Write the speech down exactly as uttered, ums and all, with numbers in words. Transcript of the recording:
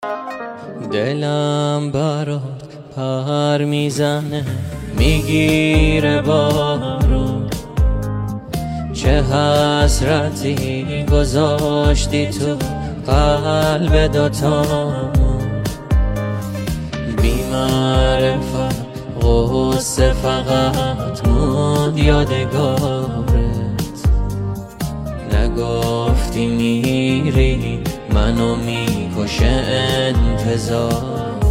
دلم برات پر میزنه میگیره بارون، چه حسرتی گذاشتی تو قلب دوتامون. بی معرفت غصه فقط موند یادگارت، نگفتی میری منو میکشه انتظار.